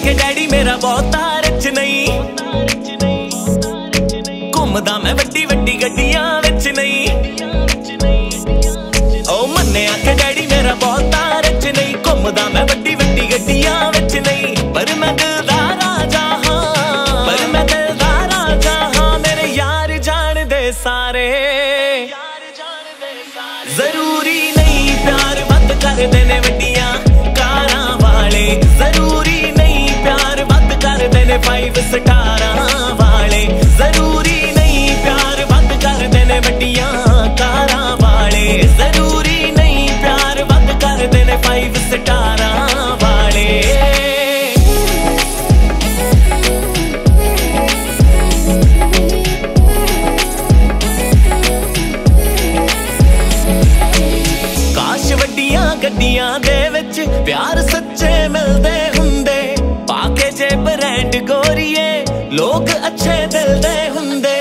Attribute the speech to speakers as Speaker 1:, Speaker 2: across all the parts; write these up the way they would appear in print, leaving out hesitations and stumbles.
Speaker 1: आखे डैडी मेरा बहुता रिच नहीं, घूमदा मैं वड्डी वड्डी गड्डियां विच नहीं। ओ मन्ने आखे डैडी मेरा बहुता रिच नहीं, घूमदा मैं वड्डी वड्डी गड्डियां विच नहीं। पर मैं दिल दा राजा हां, पर मैं दिल दा राजा हां, मेरे यार जान दे सारे। जरूरी नहीं प्यार वध करदे ने वड्डियां कारां वाले, जरूरी नहीं प्यार वध करदे ने 5 स्टारां वाले, जरूरी नहीं प्यार वध करदे ने वड्डियां कारां वाले, जरूरी नहीं प्यार वध करदे ने 5 स्टारां वाले। काश वड्डियां गड्डियां दे विच प्यार सच्चे मिलदे हुंदे, पाके जे ब्रांड गोरिए लोग अच्छे दिल दे हुंदे।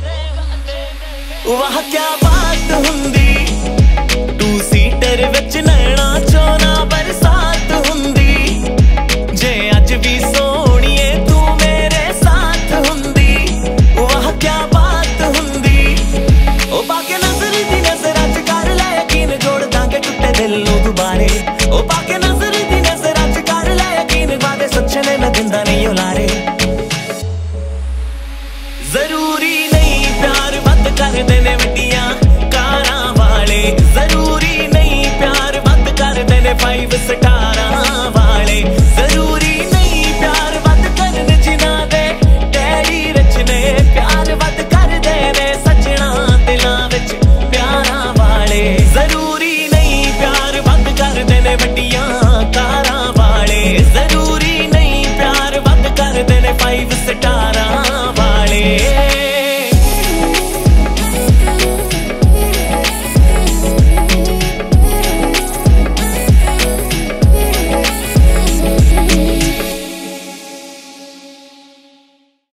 Speaker 1: वाह क्या बात हुंदी, 2 सीटर विच नैना चोना बरसात हुंदी, जे अज भी सोहणीए तू मेरे साथ हुंदी। वाह क्या बात हुंदी, ओ पाके नजर दी नजर अज कर ले यकीन, जोड़ दांगे टुटे दिल नूं दुबारे। ओ पाके नजर दी नजर अज कर ले यकीन, वादे सच्चे ने मैं दिंदा नहीं उलारे। जरूरी नहीं प्यार वध करदे ने वड्डियां कारां वाले, जरूरी नहीं प्यार वध करदे ने 5 स्टार